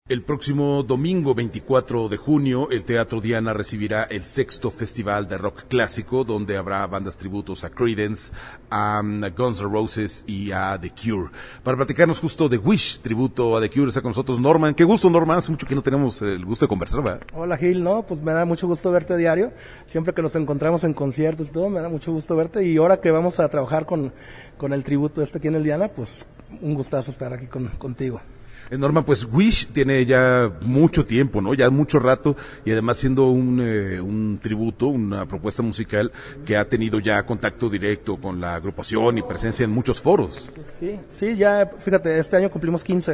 El próximo domingo 24 de junio, el Teatro Diana recibirá el 6º Festival de Rock Clásico, donde habrá bandas tributos a Creedence, a Guns N' Roses y a The Cure. Para platicarnos justo de Wish, tributo a The Cure, está con nosotros Norman. Qué gusto, Norman, hace mucho que no tenemos el gusto de conversar, ¿verdad? Hola, Gil, no, pues me da mucho gusto verte diario. Siempre que nos encontramos en conciertos y todo, me da mucho gusto verte. Y ahora que vamos a trabajar con el tributo aquí en el Diana, pues un gustazo estar aquí contigo. Norman, pues Wish tiene ya mucho tiempo, ¿no? Ya mucho rato, y además siendo un tributo, una propuesta musical que ha tenido ya contacto directo con la agrupación y presencia en muchos foros. Sí, ya, fíjate, este año cumplimos 15.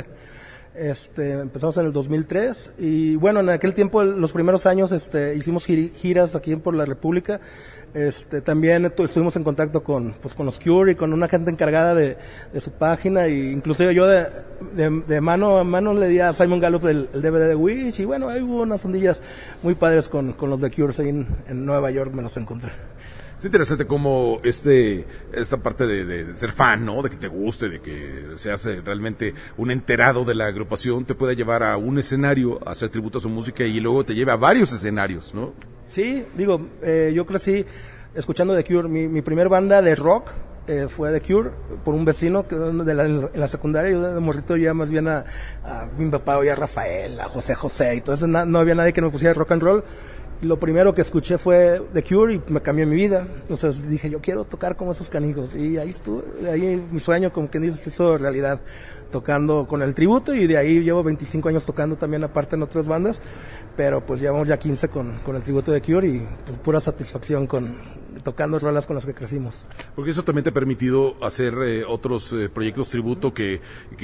Empezamos en el 2003 y bueno, en aquel tiempo, los primeros años, hicimos giras aquí por la República. También estuvimos en contacto con los Cure y con una gente encargada de su página, y inclusive yo de mano a mano le di a Simon Gallup el DVD de Wish, y bueno, ahí hubo unas ondillas muy padres con los de Cure ahí en Nueva York, me los encontré. Es interesante cómo esta parte de ser fan, ¿no? De que te guste, de que seas realmente un enterado de la agrupación, te puede llevar a un escenario, a hacer tributo a su música, y luego te lleva a varios escenarios, ¿no? Sí, digo, yo crecí escuchando The Cure. Mi primer banda de rock fue The Cure, por un vecino que en la secundaria. Yo de morrito ya más bien a mi papá oía a Rafael, a José, y todo eso, no había nadie que me pusiera rock and roll. Lo primero que escuché fue The Cure y me cambió mi vida. Entonces dije, yo quiero tocar como esos canijos. Y ahí estuve, ahí mi sueño, como quien dice, se hizo realidad, tocando con el tributo, y de ahí llevo 25 años tocando también aparte en otras bandas, pero pues llevamos ya 15 con el tributo de Cure, y pues pura satisfacción tocando rolas con las que crecimos. Porque eso también te ha permitido hacer otros proyectos tributo que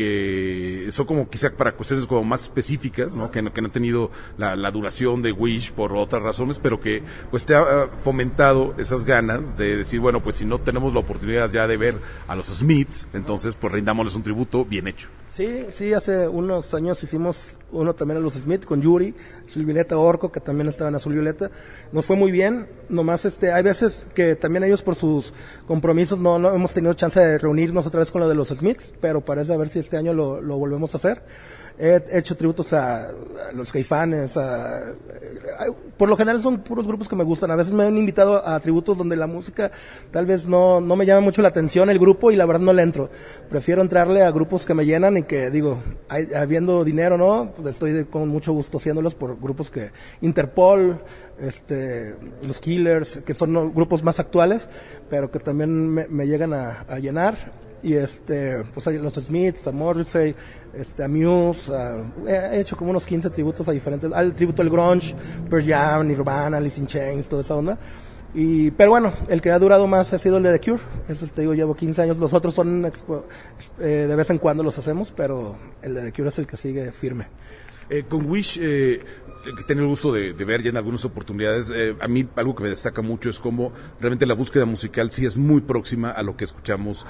son como quizá para cuestiones como más específicas, ¿no? Que no han tenido la duración de Wish por otras razones, pero que pues te ha fomentado esas ganas de decir, bueno, pues si no tenemos la oportunidad ya de ver a los Smiths, entonces pues rindámosles un tributo bien hecho. Sí, hace unos años hicimos uno también a los Smith con Yuri, Azul Violeta, Orco, que también estaba en Azul Violeta. Nos fue muy bien, nomás hay veces que también ellos por sus compromisos no hemos tenido chance de reunirnos otra vez con lo de los Smiths, pero parece a ver si este año lo volvemos a hacer. He hecho tributos a los Caifanes, por lo general son puros grupos que me gustan. A veces me han invitado a tributos donde la música tal vez no me llama mucho la atención el grupo, y la verdad no le entro. Prefiero entrarle a grupos que me llenan y que digo, habiendo dinero, ¿no? Pues estoy con mucho gusto haciéndolos por grupos que Interpol, los Killers, que son grupos más actuales, pero que también me llegan a llenar. Y pues hay los Smiths, a Morrissey, a Muse, he hecho como unos 15 tributos a diferentes, al tributo al grunge, Pearl Jam, Nirvana, Alice in Chains, toda esa onda. Pero bueno, el que ha durado más ha sido el de The Cure. Eso te digo, llevo 15 años. Los otros son de vez en cuando los hacemos, pero el de The Cure es el que sigue firme. Con Wish, que he tenido el gusto de ver ya en algunas oportunidades, a mí algo que me destaca mucho es cómo realmente la búsqueda musical sí es muy próxima a lo que escuchamos,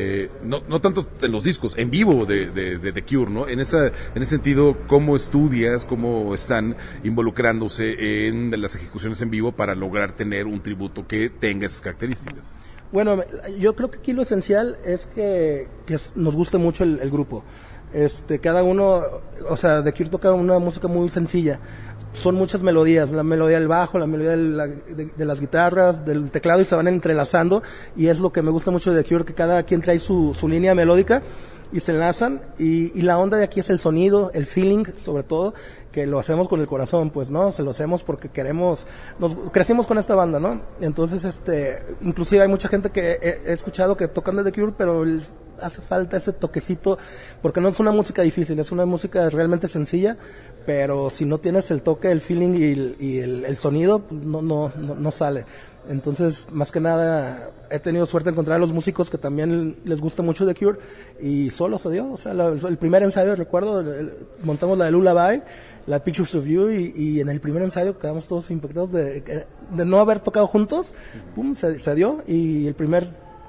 no tanto en los discos, en vivo de The Cure, ¿no? En ese sentido, ¿cómo estudias, cómo están involucrándose en las ejecuciones en vivo para lograr tener un tributo que tenga esas características? Bueno, yo creo que aquí lo esencial es que nos guste mucho el grupo. Cada uno, o sea, The Cure toca una música muy sencilla. Son muchas melodías, la melodía del bajo, la melodía de las guitarras, del teclado, y se van entrelazando, y es lo que me gusta mucho de The Cure, que cada quien trae su línea melódica y se enlazan, y la onda de aquí es el sonido, el feeling, sobre todo, que lo hacemos con el corazón, pues, ¿no? Se lo hacemos porque crecimos con esta banda, ¿no? Entonces, inclusive hay mucha gente que he escuchado que tocan de The Cure, pero hace falta ese toquecito, porque no es una música difícil, es una música realmente sencilla, pero si no tienes el toque, el feeling y el sonido, pues no sale. Entonces, más que nada, he tenido suerte de encontrar a los músicos que también les gusta mucho The Cure, y solo se dio. O sea, el primer ensayo, recuerdo, montamos la de Lullaby, la Pictures of You, y en el primer ensayo quedamos todos impactados de no haber tocado juntos. Pum, se dio, y el primer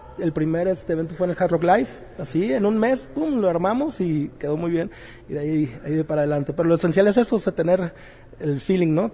evento fue en el Hard Rock Live, así, en un mes, pum, lo armamos y quedó muy bien, y de ahí de para adelante. Pero lo esencial es eso, tener el feeling, ¿no?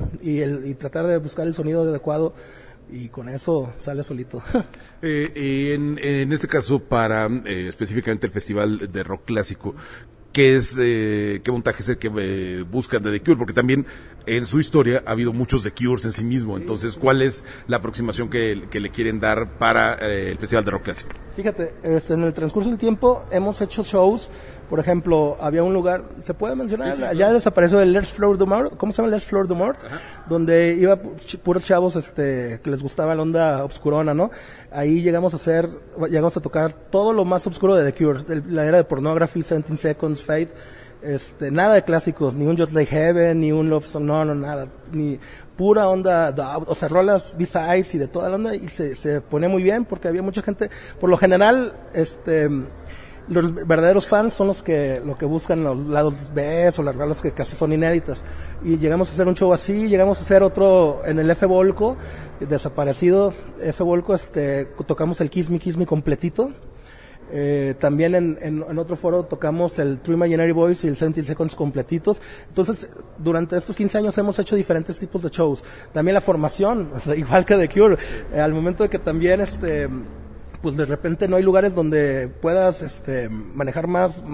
Y tratar de buscar el sonido adecuado, y con eso sale solito. En este caso, para específicamente el Festival de Rock Clásico, qué montaje es el que buscan de The Cure, porque también en su historia ha habido muchos The Cures en sí mismo. Entonces, ¿cuál es la aproximación que le quieren dar para el Festival de Rock Clásico? Fíjate, en el transcurso del tiempo hemos hecho shows. Por ejemplo, había un lugar, ¿se puede mencionar? Sí, ya desapareció el Les Fleurs du Mort. ¿Cómo se llama? Les Fleurs du Mort. Ajá. Donde iba puros chavos que les gustaba la onda obscurona, ¿no? Ahí llegamos a tocar todo lo más oscuro de The Cure, la era de Pornography, 17 Seconds, Fate. Nada de clásicos, ni un Just Like Heaven, ni un Love Song, no, nada, ni pura onda, o sea, rolas B-sides y de toda la onda, y se pone muy bien porque había mucha gente. Por lo general, los verdaderos fans son lo que buscan los lados B o las rolas que casi son inéditas. Y llegamos a hacer un show así, llegamos a hacer otro en el F Volco, desaparecido F Volco, tocamos el Kiss Me completito. También en otro foro tocamos el Three Imaginary Boys y el 17 Seconds completitos. Entonces, durante estos 15 años hemos hecho diferentes tipos de shows. También la formación, igual que The Cure, al momento de que también pues de repente no hay lugares donde puedas manejar más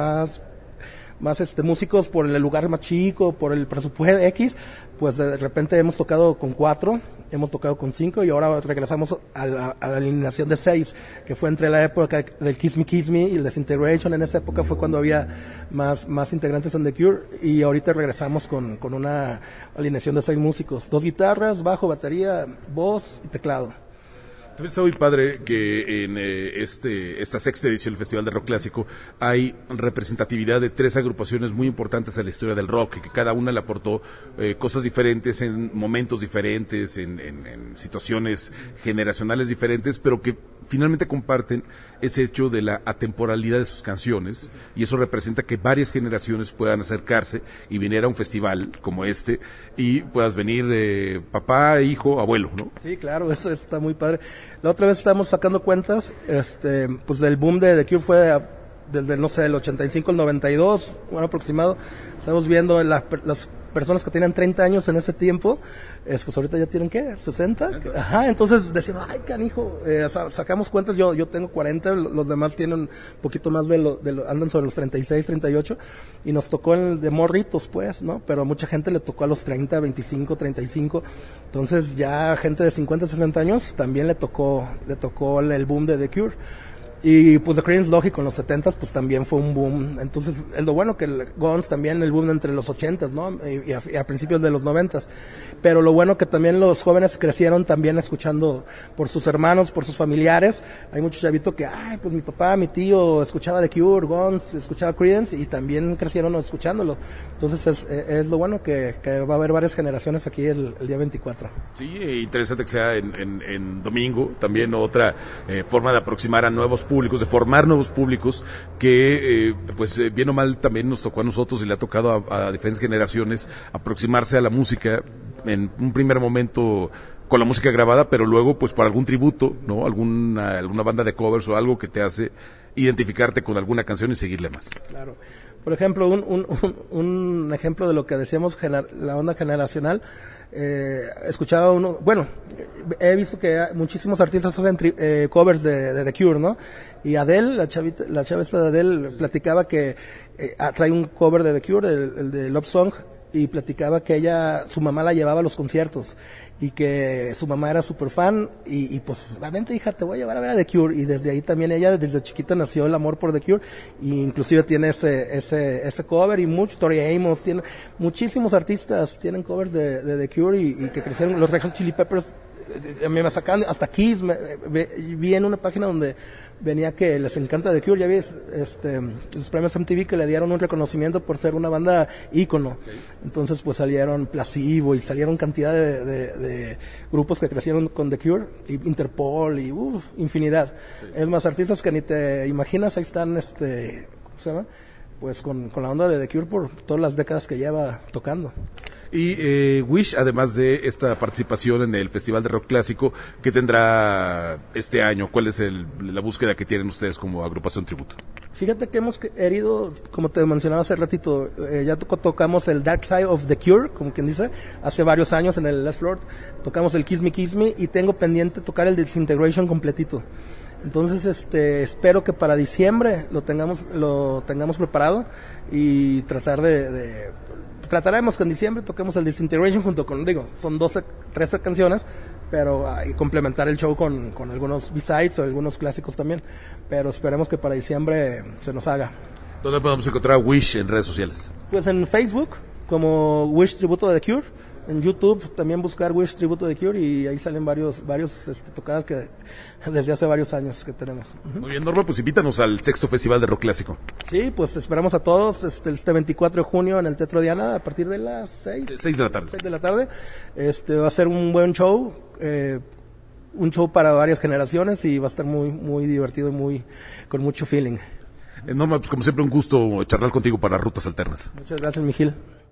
músicos por el lugar más chico, por el presupuesto X, pues de repente hemos tocado con 4, hemos tocado con 5 y ahora regresamos a la alineación de 6, que fue entre la época del Kiss Me y el Disintegration. En esa época fue cuando había más integrantes en The Cure, y ahorita regresamos con una alineación de 6 músicos, 2 guitarras, bajo, batería, voz y teclado. También está muy padre que en esta sexta edición del Festival de Rock Clásico hay representatividad de 3 agrupaciones muy importantes a la historia del rock, que cada una le aportó cosas diferentes en momentos diferentes, en situaciones generacionales diferentes, pero que finalmente comparten ese hecho de la atemporalidad de sus canciones, y eso representa que varias generaciones puedan acercarse y venir a un festival como este y puedas venir papá, hijo, abuelo, ¿no? Sí, claro, eso está muy padre. La otra vez estábamos sacando cuentas, pues del boom de The Cure fue del 85 al 92, bueno, aproximado. Estamos viendo las personas que tienen 30 años en ese tiempo, pues ahorita ya tienen, ¿qué? 60. Ajá, entonces decimos, ay, canijo, sacamos cuentas, yo tengo 40, los demás tienen un poquito más andan sobre los 36, 38, y nos tocó de morritos, pues, ¿no? Pero a mucha gente le tocó a los 30, 25, 35, entonces ya gente de 50, 60 años también le tocó el boom de The Cure. Y pues The Creedence, lógico, en los 70s pues también fue un boom. Entonces es lo bueno que el Guns también el boom entre los 80s, ¿no? Y a principios de los 90s. Pero lo bueno que también los jóvenes crecieron también escuchando por sus hermanos, por sus familiares. Hay muchos chavitos que, ay, pues mi papá, mi tío escuchaba The Cure, Guns, escuchaba Creedence, y también crecieron escuchándolo. Entonces es lo bueno que va a haber varias generaciones aquí el día 24. Sí, interesante que sea en domingo, también otra forma de aproximar a nuevos públicos, de formar nuevos públicos, que pues bien o mal también nos tocó a nosotros y le ha tocado a diferentes generaciones aproximarse a la música en un primer momento con la música grabada, pero luego pues por algún tributo, ¿no? Alguna banda de covers o algo que te hace identificarte con alguna canción y seguirle más. Claro. Por ejemplo, un ejemplo de lo que decíamos, la onda generacional, escuchaba uno, bueno, he visto que muchísimos artistas hacen covers de The Cure, ¿no? Y Adele, la chava esta de Adele, platicaba que trae un cover de The Cure, el de Love Song, y platicaba que su mamá la llevaba a los conciertos y que su mamá era súper fan y pues, vente hija, te voy a llevar a ver a The Cure, y desde ahí también ella desde chiquita nació el amor por The Cure, y inclusive tiene ese cover, y Tori Amos, tiene muchísimos artistas tienen covers de The Cure y que crecieron. Los Red Hot Chili Peppers me sacaban hasta Kiss, vi en una página donde venía que les encanta The Cure. Ya ves los premios MTV que le dieron un reconocimiento por ser una banda ícono. Okay. Entonces pues salieron Placebo y salieron cantidad de grupos que crecieron con The Cure, y Interpol y infinidad. Sí. Es más, artistas que ni te imaginas, ahí están ¿cómo se llama? Pues con la onda de The Cure por todas las décadas que lleva tocando. Y Wish, además de esta participación en el Festival de Rock Clásico, ¿qué tendrá este año? ¿Cuál es la búsqueda que tienen ustedes como agrupación tributo? Fíjate que hemos querido, como te mencionaba hace ratito, ya tocamos el Dark Side of the Cure, como quien dice, hace varios años en el Les Floor, tocamos el Kiss Me, y tengo pendiente tocar el Disintegration completito. Entonces, espero que para diciembre lo tengamos preparado y trataremos que en diciembre toquemos el Disintegration junto con, son 13 canciones, pero y complementar el show con algunos B-sides o algunos clásicos también, pero esperemos que para diciembre se nos haga. ¿Dónde podemos encontrar a Wish en redes sociales? Pues en Facebook, como Wish Tributo de The Cure. En YouTube también buscar Wish Tributo de The Cure y ahí salen varios tocadas que desde hace varios años que tenemos. Muy bien, Norma, pues invítanos al sexto Festival de Rock Clásico. Sí, pues esperamos a todos este 24 de junio en el Teatro Diana a partir de las 6 de la tarde. 6 de la tarde. Va a ser un buen show, un show para varias generaciones y va a estar muy, muy divertido y con mucho feeling. Norma, pues como siempre un gusto charlar contigo para Rutas Alternas. Muchas gracias, Mijil.